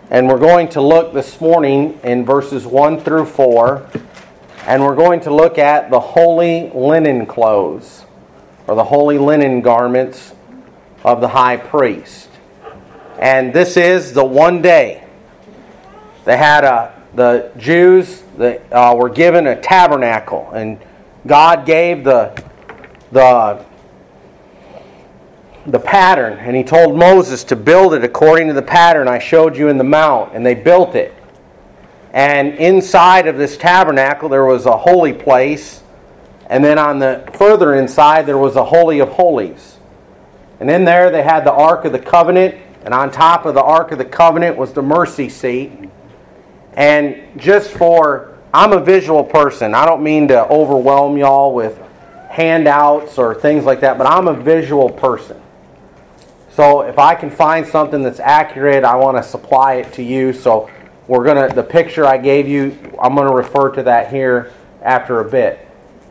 And we're going to look this morning in verses 1 through 4. And we're going to look at the holy linen clothes, or the holy linen garments of the high priest. And this is the one day. They had the Jews were given a tabernacle, and God gave the pattern, and He told Moses to build it according to the pattern I showed you in the mount, and they built it. And inside of this tabernacle there was a holy place, and then on the further inside there was a holy of holies. And in there they had the Ark of the Covenant, and on top of the Ark of the Covenant was the mercy seat. And I'm a visual person. I don't mean to overwhelm y'all with handouts or things like that, but I'm a visual person. So if I can find something that's accurate, I want to supply it to you. So the picture I gave you, I'm going to refer to that here after a bit.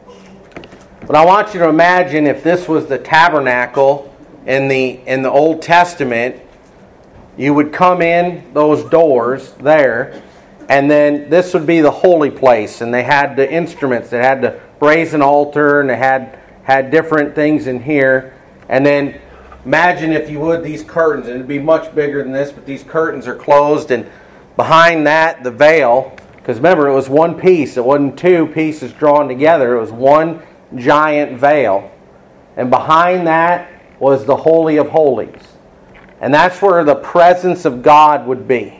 But I want you to imagine if this was the tabernacle in the Old Testament, you would come in those doors there, and then this would be the holy place, and they had the instruments. They had the brazen altar, and they had different things in here. And then imagine, if you would, these curtains, and it'd be much bigger than this, but these curtains are closed, and behind that, the veil, because remember, it was one piece. It wasn't two pieces drawn together. It was one giant veil. And behind that was the Holy of Holies. And that's where the presence of God would be.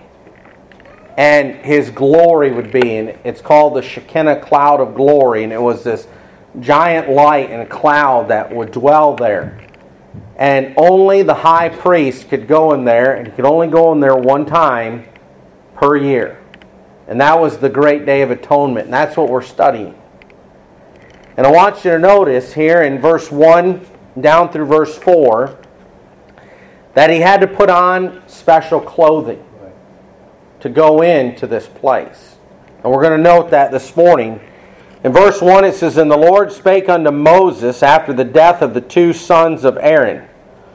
And His glory would be. And it's called the Shekinah cloud of glory. And it was this giant light and cloud that would dwell there. And only the high priest could go in there. And he could only go in there one time per year. And that was the great day of atonement. And that's what we're studying. And I want you to notice here in verse 1 down through verse 4 that he had to put on special clothing to go into this place. And we're going to note that this morning. In verse 1 it says, "And the Lord spake unto Moses after the death of the two sons of Aaron,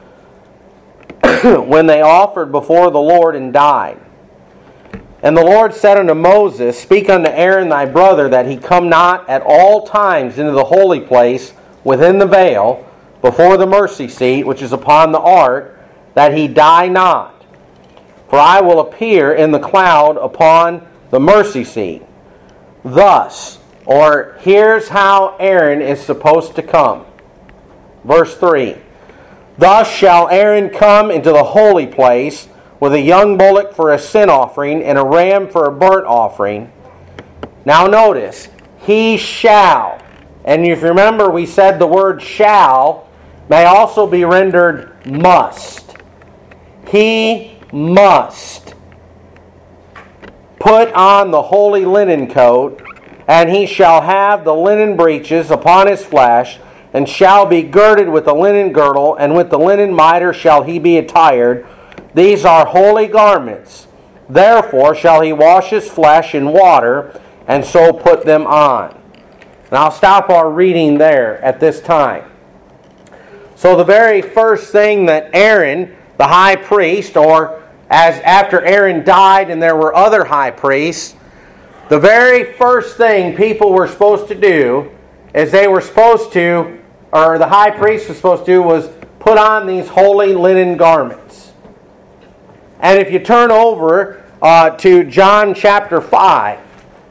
when they offered before the Lord and died. And the Lord said unto Moses, Speak unto Aaron thy brother, that he come not at all times into the holy place within the veil, before the mercy seat, which is upon the ark, that he die not. For I will appear in the cloud upon the mercy seat. Thus," or here's how Aaron is supposed to come. Verse 3, "Thus shall Aaron come into the holy place, with a young bullock for a sin offering, and a ram for a burnt offering." Now notice, he shall. And if you remember, we said the word shall may also be rendered must. He must put on the holy linen coat, and he shall have the linen breeches upon his flesh, and shall be girded with the linen girdle, and with the linen mitre shall he be attired. These are holy garments. Therefore shall he wash his flesh in water, and so put them on. And I'll stop our reading there at this time. So the very first thing that Aaron, the high priest, or as after Aaron died and there were other high priests, the very first thing people were supposed to do is the high priest was supposed to do was put on these holy linen garments. And if you turn over to John chapter 5,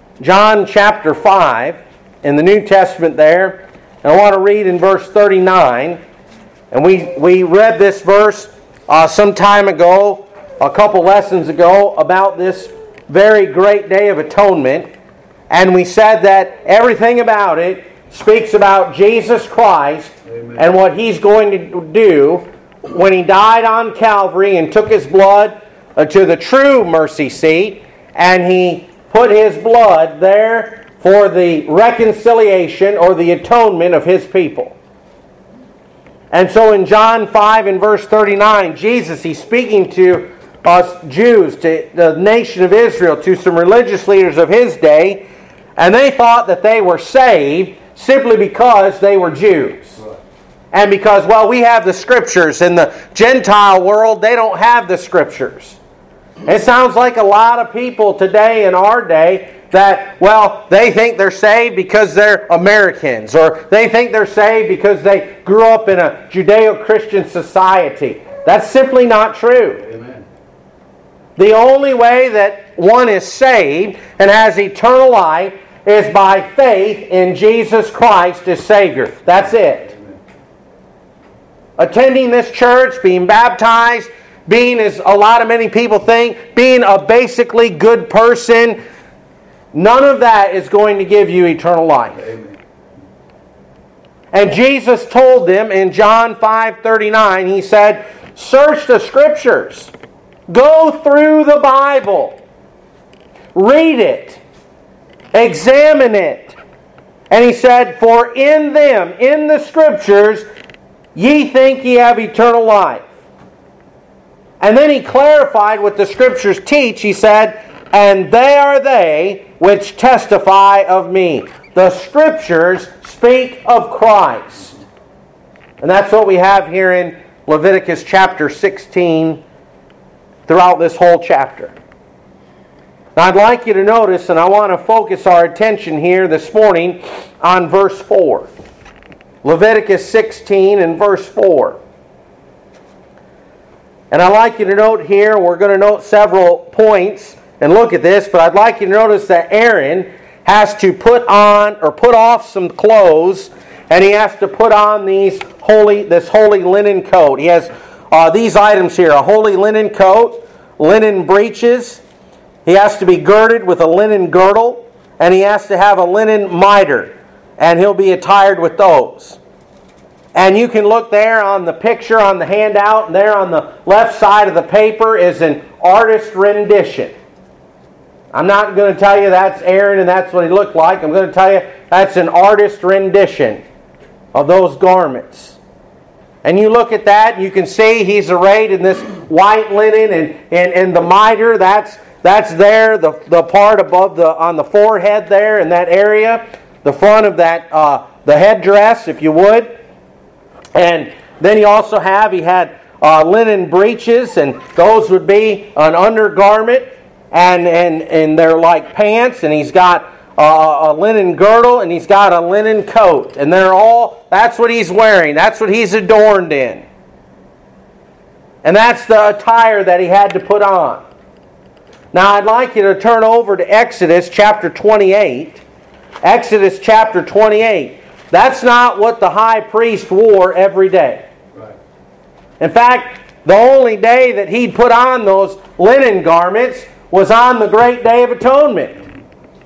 in the New Testament there, and I want to read in verse 39, and we read this verse some time ago, a couple lessons ago, about this very great day of atonement, and we said that everything about it speaks about Jesus Christ. Amen. And what He's going to do when He died on Calvary and took His blood to the true mercy seat, and He put His blood there for the reconciliation or the atonement of His people. And so in John 5 and verse 39, Jesus, He's speaking to us Jews, to the nation of Israel, to some religious leaders of His day, and they thought that they were saved simply because they were Jews. And because, we have the Scriptures. In the Gentile world, they don't have the Scriptures. It sounds like a lot of people today in our day that, well, they think they're saved because they're Americans, or they think they're saved because they grew up in a Judeo-Christian society. That's simply not true. Amen. The only way that one is saved and has eternal life is by faith in Jesus Christ as Savior. That's it. Amen. Attending this church, being baptized, being, as many people think, being a basically good person, none of that is going to give you eternal life. Amen. And Jesus told them in John 5:39, He said, search the Scriptures. Go through the Bible. Read it. Examine it. And He said, for in them, in the Scriptures, ye think ye have eternal life. And then He clarified what the Scriptures teach. He said, and they are they which testify of me. The Scriptures speak of Christ. And that's what we have here in Leviticus chapter 16 throughout this whole chapter. Now I'd like you to notice, and I want to focus our attention here this morning on verse 4. Leviticus 16 and verse 4. And I'd like you to note here, we're going to note several points and look at this, but I'd like you to notice that Aaron has to put off some clothes, and he has to put on this holy linen coat. He has these items here: a holy linen coat, linen breeches. He has to be girded with a linen girdle, and he has to have a linen mitre, and he'll be attired with those. And you can look there on the picture on the handout, and there on the left side of the paper is an artist rendition. I'm not going to tell you that's Aaron and that's what he looked like. I'm going to tell you that's an artist rendition of those garments. And you look at that, and you can see he's arrayed in this white linen, and the mitre, that's there, the part above on the forehead there in that area, the front of that, the headdress, if you would. And then he had linen breeches, and those would be an undergarment, and they're like pants, and he's got a linen girdle, and he's got a linen coat, and that's what he's wearing, that's what he's adorned in. And that's the attire that he had to put on. Now I'd like you to turn over to Exodus chapter 28. Exodus chapter 28. That's not what the high priest wore every day. Right. In fact, the only day that he'd put on those linen garments was on the great day of atonement.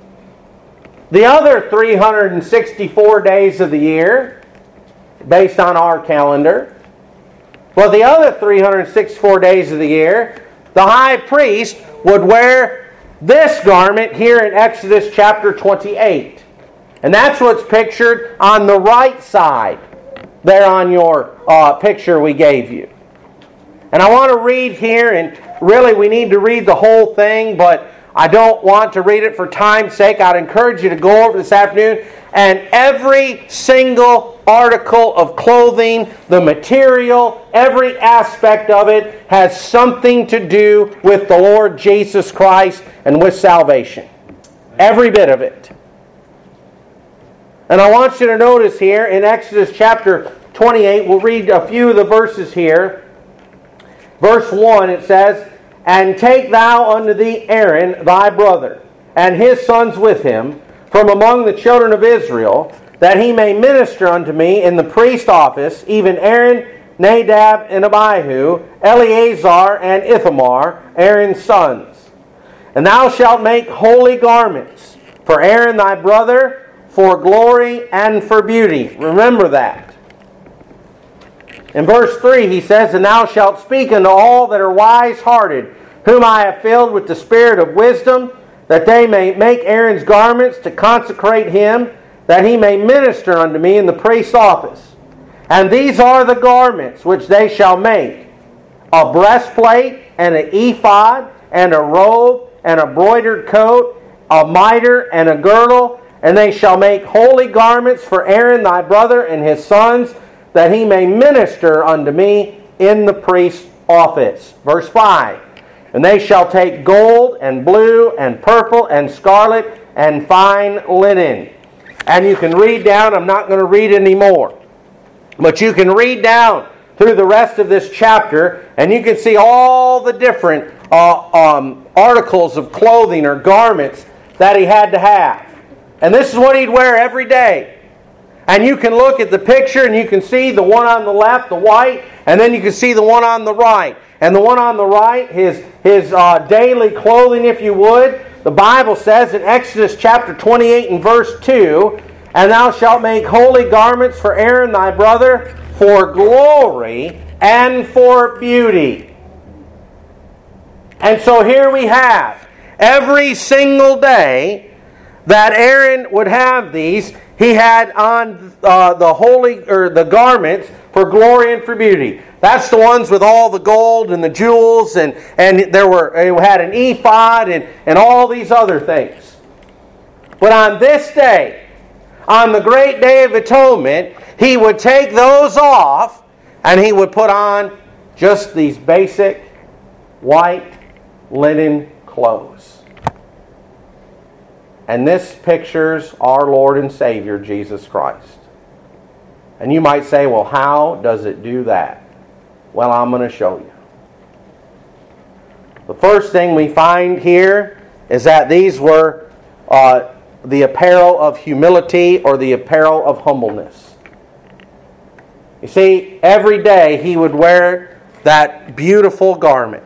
The other 364 days of the year, based on our calendar, the other 364 days of the year, the high priest would wear this garment here in Exodus chapter 28. And that's what's pictured on the right side there on your picture we gave you. And I want to read here, and really we need to read the whole thing, but I don't want to read it for time's sake. I'd encourage you to go over this afternoon, and every single article of clothing, the material, every aspect of it has something to do with the Lord Jesus Christ and with salvation. Every bit of it. And I want you to notice here in Exodus chapter 28, we'll read a few of the verses here. Verse 1, it says, and take thou unto thee Aaron thy brother, and his sons with him, from among the children of Israel, that he may minister unto me in the priest office, even Aaron, Nadab, and Abihu, Eleazar, and Ithamar, Aaron's sons. And thou shalt make holy garments for Aaron thy brother, for glory and for beauty. Remember that. In verse 3 he says, and thou shalt speak unto all that are wise-hearted, whom I have filled with the spirit of wisdom, that they may make Aaron's garments to consecrate him, that he may minister unto me in the priest's office. And these are the garments which they shall make: a breastplate, and an ephod, and a robe, and a broidered coat, a mitre, and a girdle. And they shall make holy garments for Aaron thy brother and his sons, that he may minister unto me in the priest's office. Verse 5. And they shall take gold and blue and purple and scarlet and fine linen. And you can read down, I'm not going to read anymore, but you can read down through the rest of this chapter and you can see all the different articles of clothing or garments that he had to have. And this is what he'd wear every day. And you can look at the picture and you can see the one on the left, the white, and then you can see the one on the right. And the one on the right, his daily clothing, if you would. The Bible says in Exodus chapter 28 and verse 2, "And thou shalt make holy garments for Aaron thy brother, for glory and for beauty." And so here we have, every single day that Aaron would have these, he had on the holy or the garments for glory and for beauty. That's the ones with all the gold and the jewels, and it had an ephod and all these other things. But on this day, on the great day of atonement, he would take those off and he would put on just these basic white linen clothes. And this pictures our Lord and Savior, Jesus Christ. And you might say, well, how does it do that? Well, I'm going to show you. The first thing we find here is that these were the apparel of humility or the apparel of humbleness. You see, every day he would wear that beautiful garment.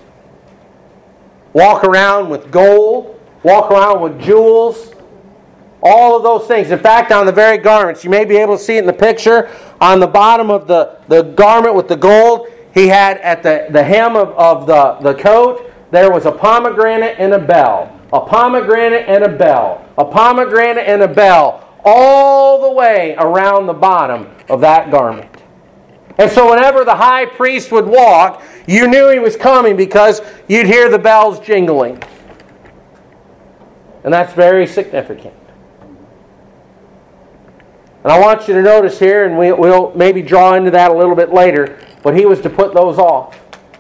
Walk around with gold, walk around with jewels, all of those things. In fact, on the very garments, you may be able to see it in the picture, on the bottom of the garment with the gold, he had at the hem of the coat, there was a pomegranate and a bell. A pomegranate and a bell. A pomegranate and a bell. All the way around the bottom of that garment. And so whenever the high priest would walk, you knew he was coming because you'd hear the bells jingling. And that's very significant. And I want you to notice here, and we'll maybe draw into that a little bit later, but he was to put those off.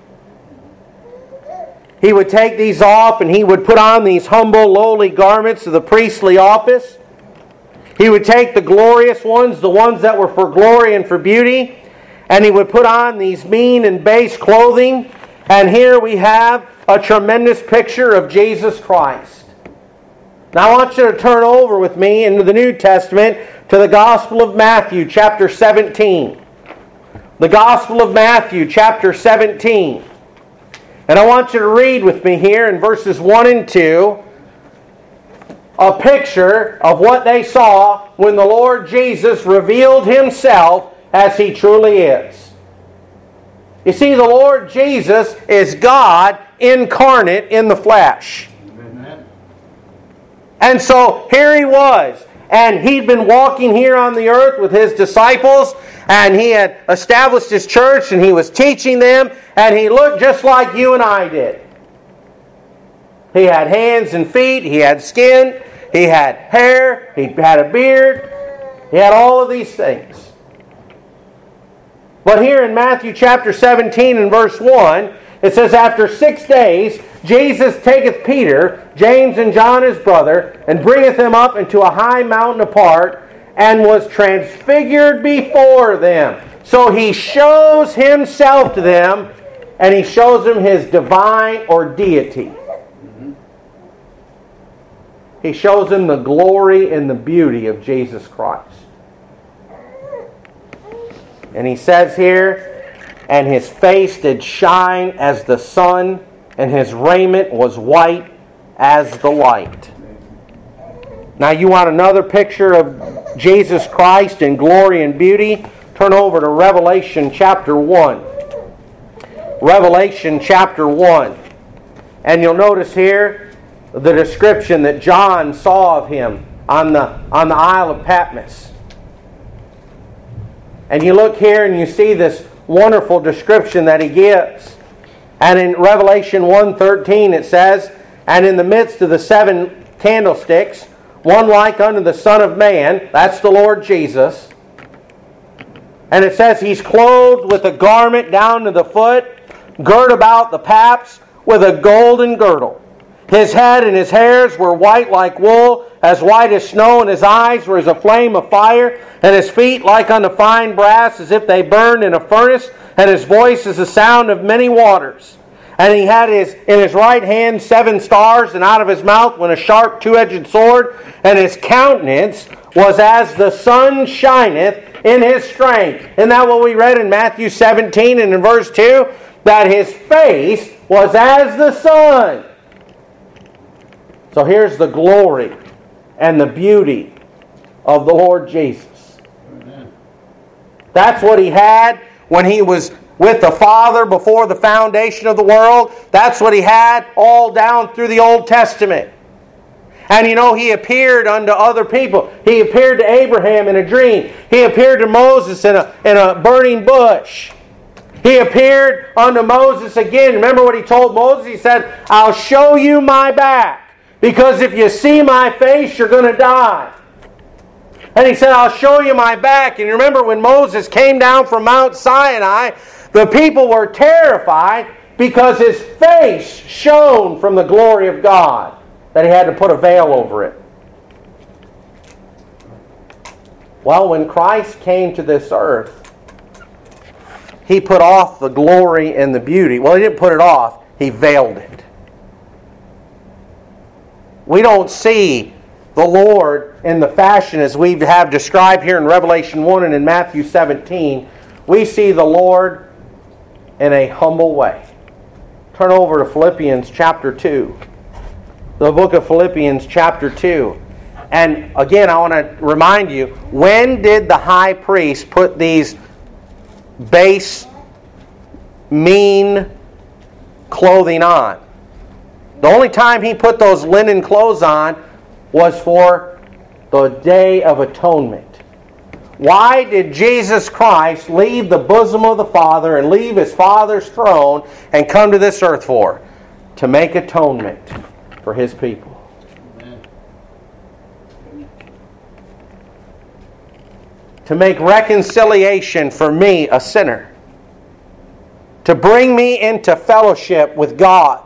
He would take these off and he would put on these humble, lowly garments of the priestly office. He would take the glorious ones, the ones that were for glory and for beauty, and he would put on these mean and base clothing. And here we have a tremendous picture of Jesus Christ. Now I want you to turn over with me into the New Testament to the Gospel of Matthew, chapter 17. The Gospel of Matthew, chapter 17. And I want you to read with me here in verses 1 and 2 a picture of what they saw when the Lord Jesus revealed Himself as He truly is. You see, the Lord Jesus is God incarnate in the flesh. Amen. And so here He was. And He'd been walking here on the earth with His disciples. And He had established His church and He was teaching them. And He looked just like you and I did. He had hands and feet. He had skin. He had hair. He had a beard. He had all of these things. But here in Matthew chapter 17 and verse 1, it says, "After 6 days, Jesus taketh Peter, James, and John his brother, and bringeth them up into a high mountain apart, and was transfigured before them." So He shows Himself to them, and He shows them His divine or deity. He shows them the glory and the beauty of Jesus Christ. And He says here, "And His face did shine as the sun, and His raiment was white as the light." Now you want another picture of Jesus Christ in glory and beauty? Turn over to Revelation chapter 1. Revelation chapter 1. And you'll notice here the description that John saw of Him on the Isle of Patmos. And you look here and you see this wonderful description that he gives. And in Revelation 1:13 it says, "And in the midst of the 7 candlesticks, one like unto the Son of Man," that's the Lord Jesus. And it says He's clothed with a garment down to the foot, girt about the paps with a golden girdle. His head and his hairs were white like wool, as white as snow, and his eyes were as a flame of fire, and his feet like unto fine brass, as if they burned in a furnace, and his voice as the sound of many waters. And he had in his right hand 7 stars, and out of his mouth went a sharp 2-edged sword, and his countenance was as the sun shineth in his strength. Isn't that what we read in Matthew 17 and in verse 2? That his face was as the sun. So here's the glory and the beauty of the Lord Jesus. Amen. That's what he had when he was with the Father before the foundation of the world. That's what he had all down through the Old Testament. And you know, he appeared unto other people. He appeared to Abraham in a dream. He appeared to Moses in a burning bush. He appeared unto Moses again. Remember what he told Moses? He said, I'll show you my back. Because if you see my face, you're going to die. And he said, I'll show you my back. And remember when Moses came down from Mount Sinai, the people were terrified because his face shone from the glory of God, that he had to put a veil over it. Well, when Christ came to this earth, he put off the glory and the beauty. Well, he didn't put it off. He veiled it. We don't see the Lord in the fashion as we have described here in Revelation 1 and in Matthew 17. We see the Lord in a humble way. Turn over to Philippians chapter 2. The book of Philippians chapter 2. And again, I want to remind you, when did the high priest put these base, mean clothing on? The only time he put those linen clothes on was for the Day of Atonement. Why did Jesus Christ leave the bosom of the Father and leave his Father's throne and come to this earth for? To make atonement for his people. Amen. To make reconciliation for me, a sinner. To bring me into fellowship with God.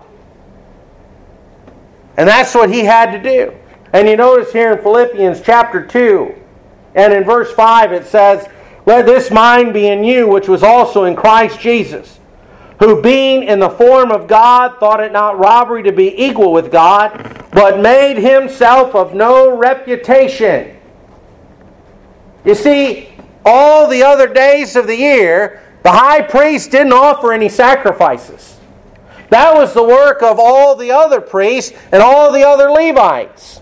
And that's what he had to do. And you notice here in Philippians chapter 2 and in verse 5 it says, Let this mind be in you, which was also in Christ Jesus, who being in the form of God, thought it not robbery to be equal with God, but made himself of no reputation. You see, all the other days of the year, the high priest didn't offer any sacrifices. That was the work of all the other priests and all the other Levites.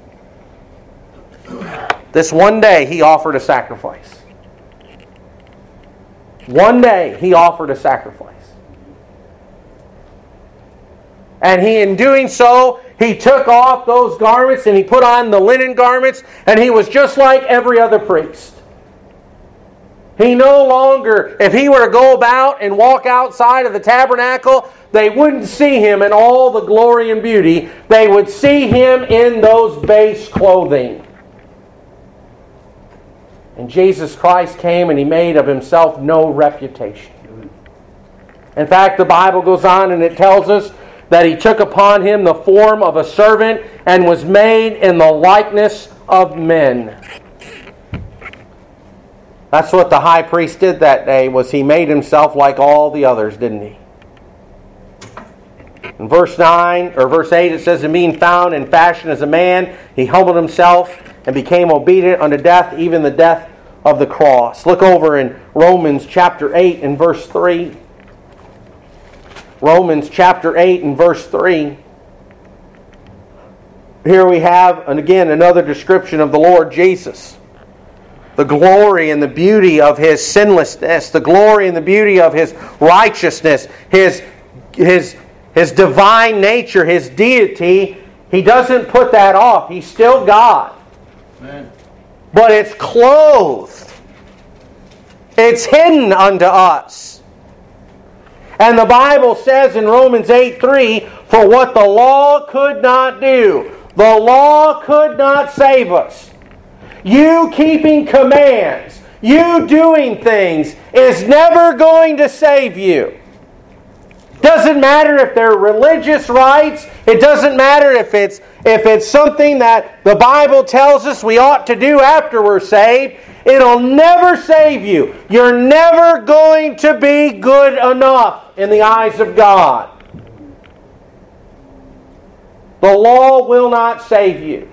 This one day he offered a sacrifice. One day he offered a sacrifice. And in doing so, he took off those garments and he put on the linen garments, and he was just like every other priest. He no longer, if he were to go about and walk outside of the tabernacle, they wouldn't see him in all the glory and beauty. They would see him in those base clothing. And Jesus Christ came and he made of himself no reputation. In fact, the Bible goes on and it tells us that he took upon him the form of a servant and was made in the likeness of men. That's what the high priest did that day, was he made himself like all the others, didn't he? In verse 8 it says, And being found in fashion as a man, he humbled himself and became obedient unto death, even the death of the cross. Look over in Romans chapter 8 and verse 3. Romans chapter 8 and verse 3. Here we have, and again, another description of the Lord Jesus. The glory and the beauty of his sinlessness, the glory and the beauty of his righteousness, his divine nature, his deity. He doesn't put that off. He's still God. Amen. But it's clothed. It's hidden unto us. And the Bible says in Romans 8:3, For what the law could not do, the law could not save us. You keeping commands, you doing things, is never going to save you. Doesn't matter if they're religious rites. It doesn't matter if it's something that the Bible tells us we ought to do after we're saved. It'll never save you. You're never going to be good enough in the eyes of God. The law will not save you.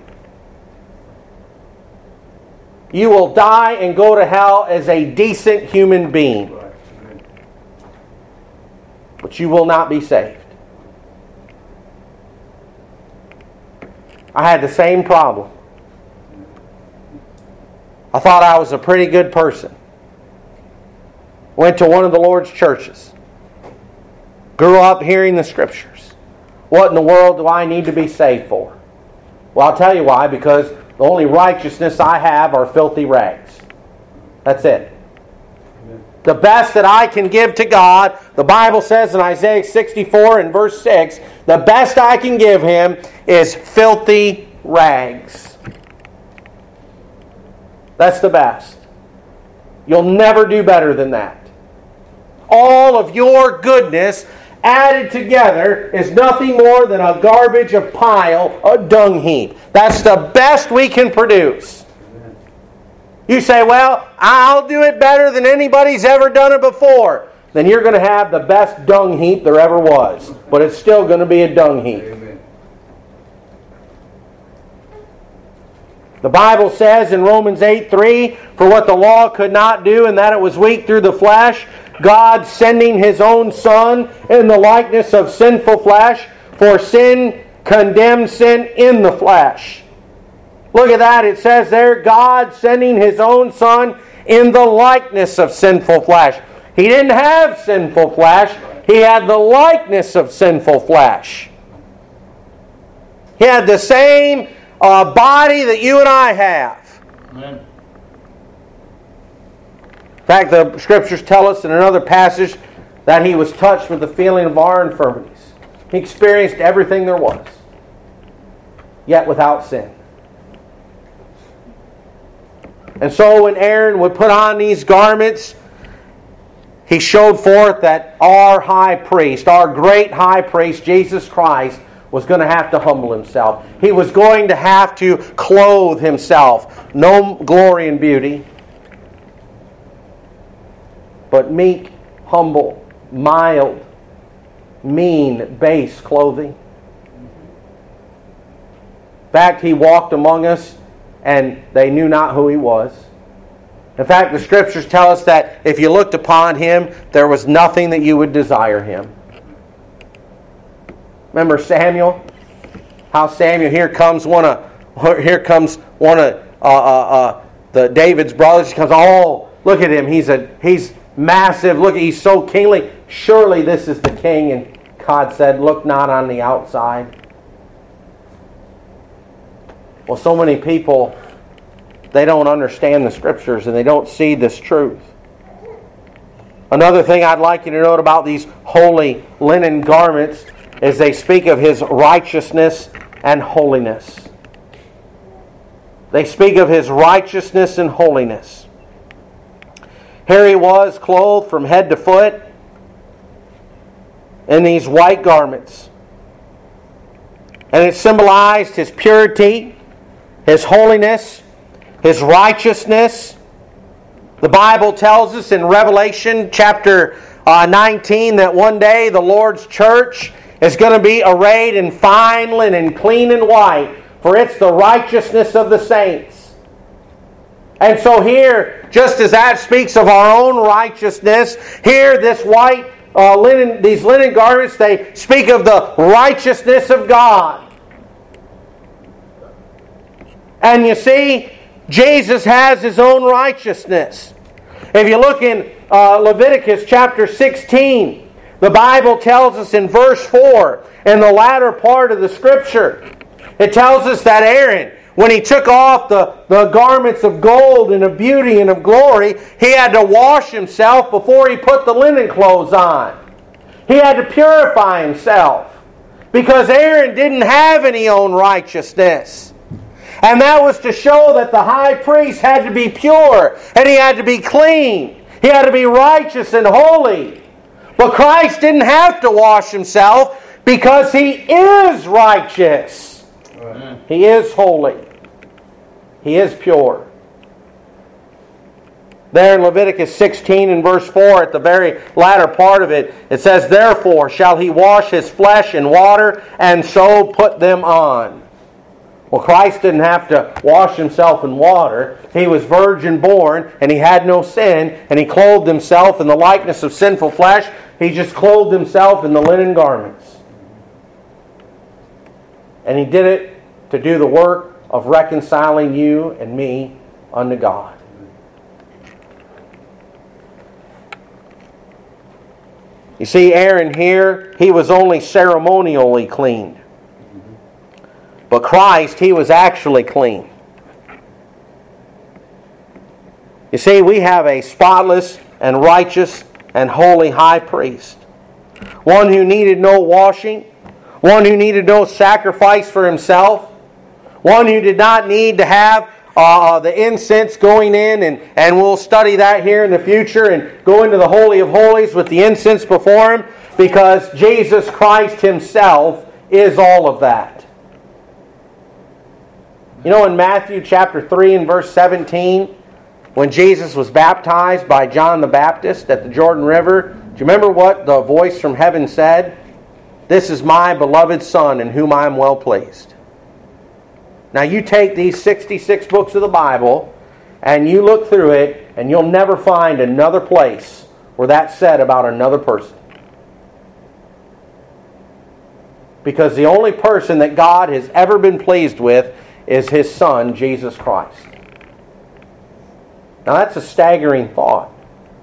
You will die and go to hell as a decent human being. But you will not be saved. I had the same problem. I thought I was a pretty good person. Went to one of the Lord's churches. Grew up hearing the Scriptures. What in the world do I need to be saved for? Well, I'll tell you why. Because the only righteousness I have are filthy rags. That's it. The best that I can give to God, the Bible says in Isaiah 64 and verse 6, the best I can give Him is filthy rags. That's the best. You'll never do better than that. All of your goodness added together is nothing more than a garbage, a pile, a dung heap. That's the best we can produce. You say, well, I'll do it better than anybody's ever done it before. Then you're going to have the best dung heap there ever was. But it's still going to be a dung heap. Amen. The Bible says in Romans 8:3, for what the law could not do, and that it was weak through the flesh, God sending His own Son in the likeness of sinful flesh, for sin condemned sin in the flesh. Look at that. It says there, God sending His own Son in the likeness of sinful flesh. He didn't have sinful flesh. He had the likeness of sinful flesh. He had the same body that you and I have. Amen. In fact, the Scriptures tell us in another passage that He was touched with the feeling of our infirmities. He experienced everything there was, yet without sin. And so when Aaron would put on these garments, he showed forth that our high priest, our great high priest, Jesus Christ, was going to have to humble Himself. He was going to have to clothe Himself. No glory and beauty, but meek, humble, mild, mean, base clothing. In fact, He walked among us and they knew not who He was. In fact, the Scriptures tell us that if you looked upon Him, there was nothing that you would desire Him. Remember Samuel? How Samuel, here comes one of the David's brothers. He comes, oh, look at him. He's massive. Look, he's so kingly. Surely this is the king. And God said, look not on the outside. Well, so many people, they don't understand the Scriptures and they don't see this truth. Another thing I'd like you to note about these holy linen garments is they speak of His righteousness and holiness. They speak of His righteousness and holiness. Here He was clothed from head to foot in these white garments. And it symbolized His purity, His holiness, His righteousness. The Bible tells us in Revelation chapter 19 that one day the Lord's church is going to be arrayed in fine linen, clean and white, for it's the righteousness of the saints. And so here, just as that speaks of our own righteousness, here this white linen, these linen garments, they speak of the righteousness of God. And you see, Jesus has His own righteousness. If you look in Leviticus chapter 16, the Bible tells us in verse 4, in the latter part of the Scripture, it tells us that Aaron, when he took off the garments of gold and of beauty and of glory, he had to wash himself before he put the linen clothes on. He had to purify himself because Aaron didn't have any own righteousness. And that was to show that the high priest had to be pure and he had to be clean. He had to be righteous and holy. But Christ didn't have to wash Himself because He is righteous. Right. He is holy. He is pure. There in Leviticus 16 and verse 4, at the very latter part of it, it says, "Therefore shall he wash his flesh in water, and so put them on." Well, Christ didn't have to wash Himself in water. He was virgin born, and He had no sin, and He clothed Himself in the likeness of sinful flesh. He just clothed Himself in the linen garments. And He did it to do the work of reconciling you and me unto God. You see, Aaron here, he was only ceremonially cleaned. But Christ, He was actually clean. You see, we have a spotless and righteous and holy high priest. One who needed no washing. One who needed no sacrifice for himself. One who did not need to have the incense going in, and we'll study that here in the future and go into the Holy of Holies with the incense before Him, because Jesus Christ Himself is all of that. You know, in Matthew chapter 3 and verse 17, when Jesus was baptized by John the Baptist at the Jordan River, do you remember what the voice from heaven said? "This is my beloved Son, in whom I am well pleased." Now you take these 66 books of the Bible and you look through it, and you'll never find another place where that's said about another person. Because the only person that God has ever been pleased with is His Son, Jesus Christ. Now that's a staggering thought.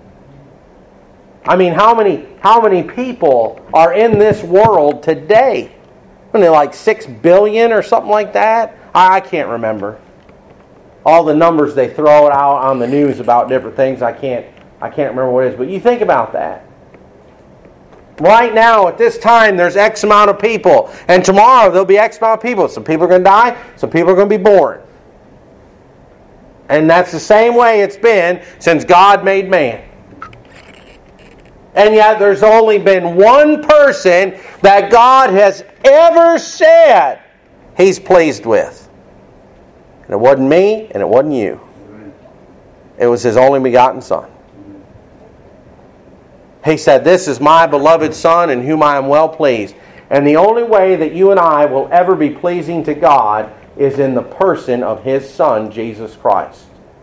I mean, how many people are in this world today? Aren't they like 6 billion or something like that? I can't remember. All the numbers they throw out on the news about different things, I can't remember what it is. But you think about that. Right now, at this time, there's X amount of people. And tomorrow, there'll be X amount of people. Some people are going to die. Some people are going to be born. And that's the same way it's been since God made man. And yet, there's only been one person that God has ever said He's pleased with. And it wasn't me, and it wasn't you. It was His only begotten Son. He said, "This is my beloved Son, in whom I am well pleased." And the only way that you and I will ever be pleasing to God is in the person of His Son, Jesus Christ.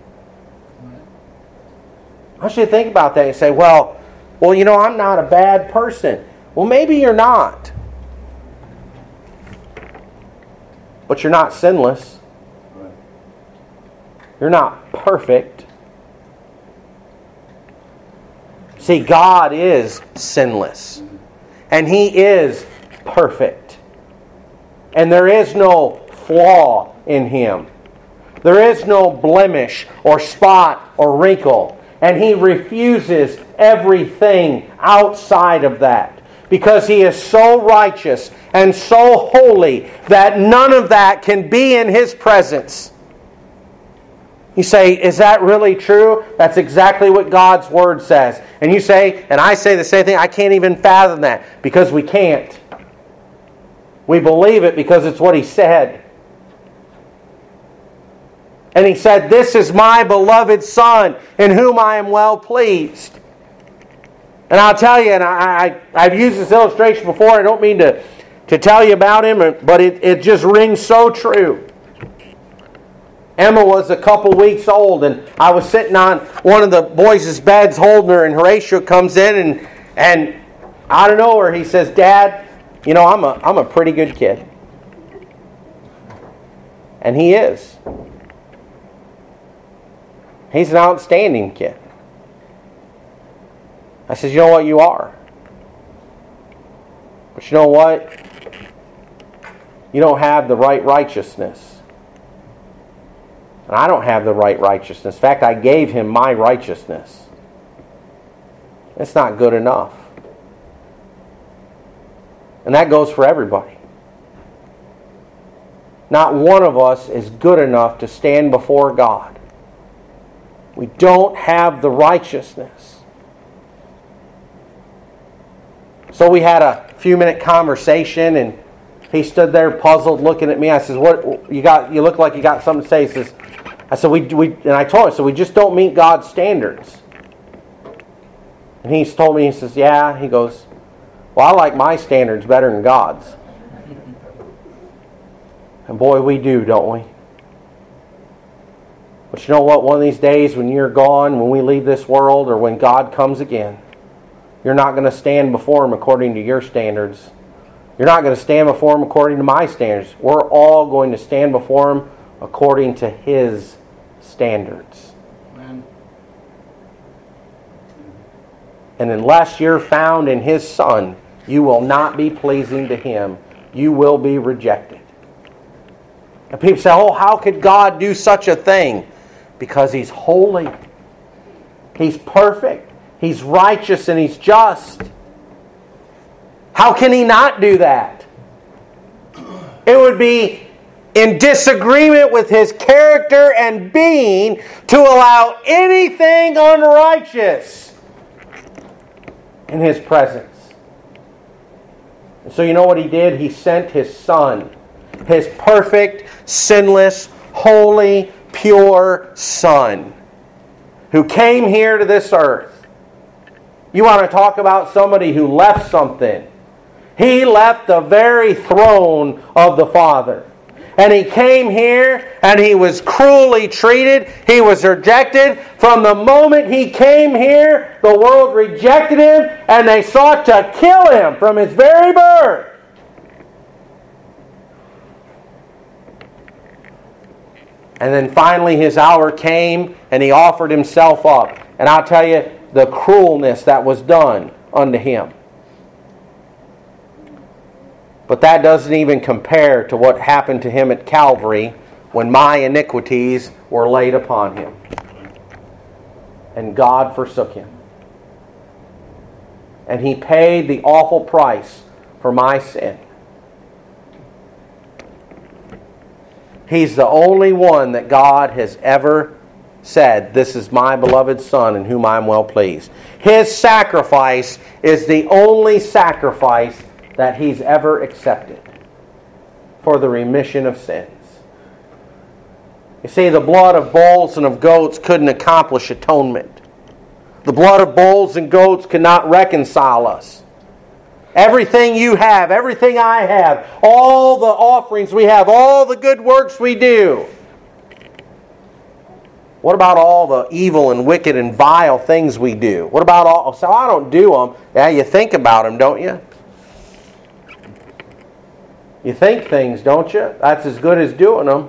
I want you to think about that and say, well, you know, I'm not a bad person. Well, maybe you're not. But you're not sinless. You're not perfect. See, God is sinless. And He is perfect. And there is no flaw in Him. There is no blemish or spot or wrinkle. And He refuses everything outside of that. Because He is so righteous and so holy that none of that can be in His presence. You say, is that really true? That's exactly what God's Word says. And you say, and I say the same thing, I can't even fathom that. Because we can't. We believe it because it's what He said. And He said, "This is my beloved Son, in whom I am well pleased." And I'll tell you, and I've used this illustration before, I don't mean to tell you about him, but it just rings so true. Emma was a couple weeks old, and I was sitting on one of the boys' beds holding her, and Horatio comes in, and out of nowhere he says, "Dad, you know, I'm a pretty good kid." And he is. He's an outstanding kid. I says, "You know what, you are. But you know what? You don't have the right righteousness. And I don't have the right righteousness. In fact, I gave him my righteousness. It's not good enough." And that goes for everybody. Not one of us is good enough to stand before God. We don't have the righteousness. So we had a few-minute conversation, and he stood there puzzled, looking at me. I says, "What you got? You look like you got something to say." He says, "I said and I told him, so we just don't meet God's standards." And he's told me, he says, "Yeah." He goes, "Well, I like my standards better than God's." And boy, we do, don't we? But you know what? One of these days when you're gone, when we leave this world, or when God comes again, you're not going to stand before Him according to your standards. You're not going to stand before Him according to my standards. We're all going to stand before Him according to His standards. Amen. And unless you're found in His Son, you will not be pleasing to Him. You will be rejected. And people say, "Oh, how could God do such a thing?" Because He's holy. He's perfect. He's righteous and He's just. How can He not do that? It would be in disagreement with His character and being to allow anything unrighteous in His presence. And so you know what He did? He sent His Son. His perfect, sinless, holy, pure Son, who came here to this earth. You want to talk about somebody who left something. He left the very throne of the Father. And He came here and He was cruelly treated. He was rejected. From the moment He came here, the world rejected Him and they sought to kill Him from His very birth. And then finally His hour came and He offered Himself up. And I'll tell you the cruelness that was done unto Him. But that doesn't even compare to what happened to Him at Calvary when my iniquities were laid upon Him. And God forsook Him. And He paid the awful price for my sin. He's the only one that God has ever said, "This is my beloved Son in whom I am well pleased." His sacrifice is the only sacrifice that He's ever accepted for the remission of sins. You see, the blood of bulls and of goats couldn't accomplish atonement. The blood of bulls and goats could not reconcile us. Everything you have, everything I have, all the offerings we have, all the good works we do. What about all the evil and wicked and vile things we do? What about all... So I don't do them. Yeah, you think about them, don't you? You think things, don't you? That's as good as doing them.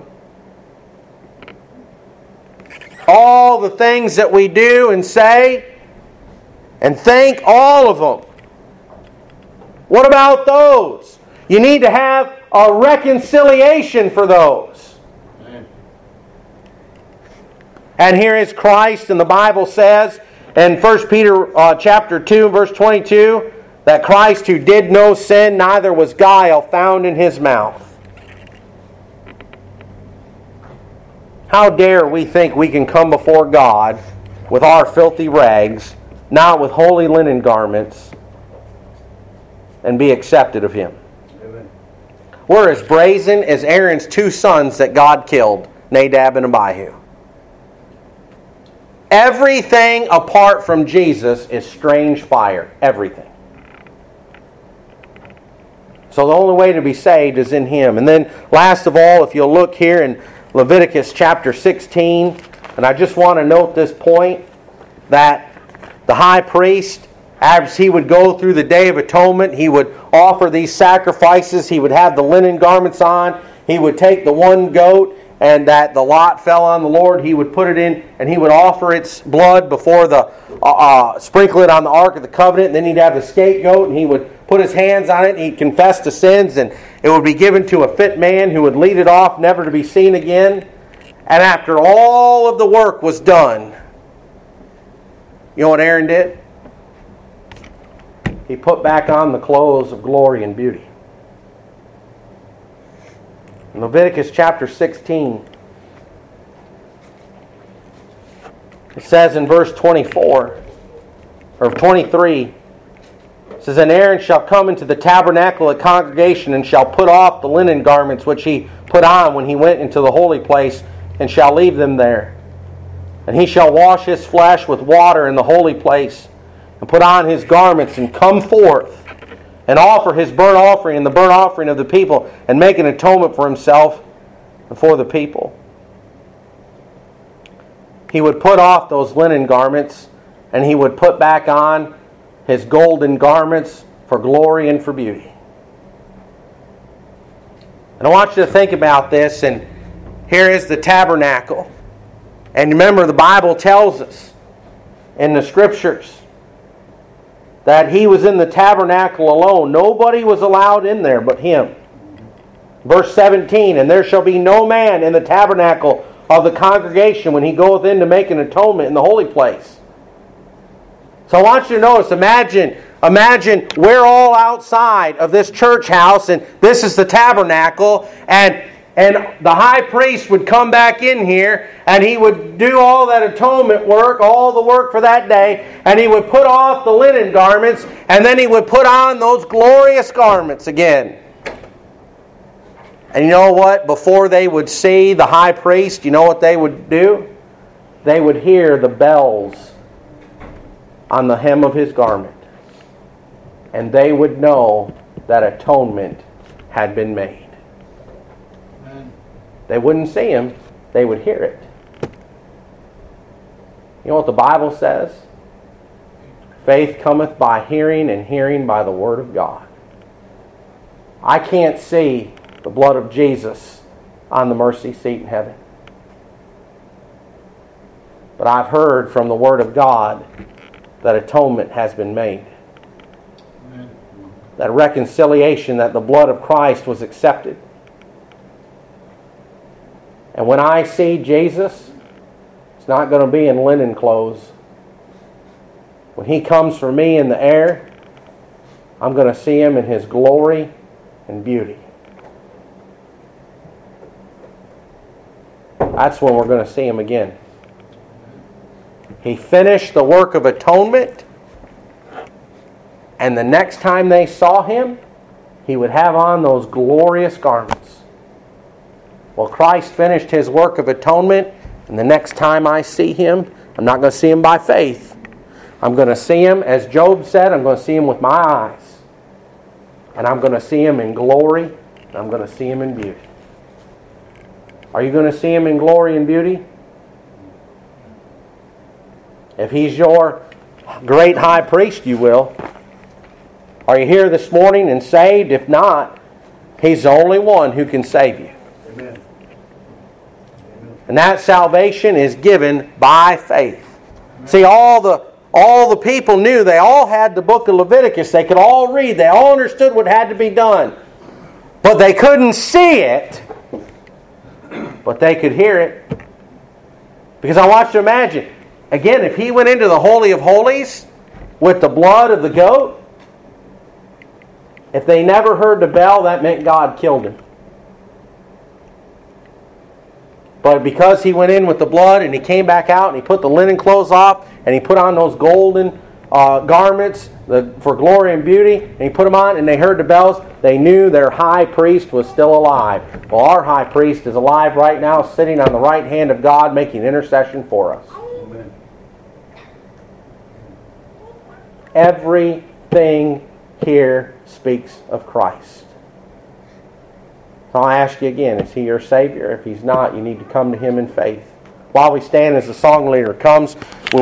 All the things that we do and say and think, all of them. What about those? You need to have a reconciliation for those. Amen. And here is Christ, and the Bible says in 1 Peter chapter 2, verse 22, that Christ, who did no sin, neither was guile found in His mouth. How dare we think we can come before God with our filthy rags, not with holy linen garments, and be accepted of Him? Amen. We're as brazen as Aaron's two sons that God killed, Nadab and Abihu. Everything apart from Jesus is strange fire. Everything. So the only way to be saved is in Him. And then last of all, if you'll look here in Leviticus chapter 16, and I just want to note this point, that the high priest, as he would go through the Day of Atonement, he would offer these sacrifices. He would have the linen garments on. He would take the one goat, and that the lot fell on the Lord. He would put it in, and he would offer its blood before the sprinkle it on the Ark of the Covenant. And then he'd have the scapegoat, and he would put his hands on it, and he'd confess the sins, and it would be given to a fit man who would lead it off, never to be seen again. And after all of the work was done, you know what Aaron did? He put back on the clothes of glory and beauty. In Leviticus chapter 16, it says in verse 24, or 23, It says, and Aaron shall come into the tabernacle of congregation, and shall put off the linen garments which he put on when he went into the holy place, and shall leave them there. And he shall wash his flesh with water in the holy place, and put on his garments, and come forth, and offer his burnt offering and the burnt offering of the people, and make an atonement for himself and for the people. He would put off those linen garments, and he would put back on his golden garments for glory and for beauty. And I want you to think about this, and here is the tabernacle. And remember, the Bible tells us in the Scriptures that he was in the tabernacle alone. Nobody was allowed in there but him. Verse 17, and there shall be no man in the tabernacle of the congregation when he goeth in to make an atonement in the holy place. So I want you to notice, imagine we're all outside of this church house, and this is the tabernacle, and the high priest would come back in here, and he would do all that atonement work, all the work for that day, and he would put off the linen garments, and then he would put on those glorious garments again. And you know what? Before they would see the high priest, you know what they would do? They would hear the bells on the hem of his garment. And they would know that atonement had been made. Amen. They wouldn't see him, they would hear it. You know what the Bible says? Faith cometh by hearing, and hearing by the word of God. I can't see the blood of Jesus on the mercy seat in heaven. But I've heard from the word of God that atonement has been made. Amen. That reconciliation, that the blood of Christ was accepted. And when I see Jesus, it's not going to be in linen clothes. When he comes for me in the air, I'm going to see him in his glory and beauty. That's when we're going to see him again. He finished the work of atonement, and the next time they saw him, he would have on those glorious garments. Well, Christ finished his work of atonement, and the next time I see him, I'm not going to see him by faith. I'm going to see him, as Job said, I'm going to see him with my eyes. And I'm going to see him in glory, and I'm going to see him in beauty. Are you going to see him in glory and beauty? If he's your great high priest, you will. Are you here this morning and saved? If not, he's the only one who can save you. Amen. And that salvation is given by faith. Amen. See, all the people knew. They all had the book of Leviticus. They could all read. They all understood what had to be done. But they couldn't see it. But they could hear it. Because I want you to imagine, again, if he went into the Holy of Holies with the blood of the goat, if they never heard the bell, that meant God killed him. But because he went in with the blood and he came back out and he put the linen clothes off and he put on those golden garments for glory and beauty, and he put them on and they heard the bells, they knew their high priest was still alive. Well, our high priest is alive right now, sitting on the right hand of God, making intercession for us. Amen. Everything here speaks of Christ. So I ask you again, is he your Savior? If he's not, you need to come to him in faith. While we stand as the song leader comes,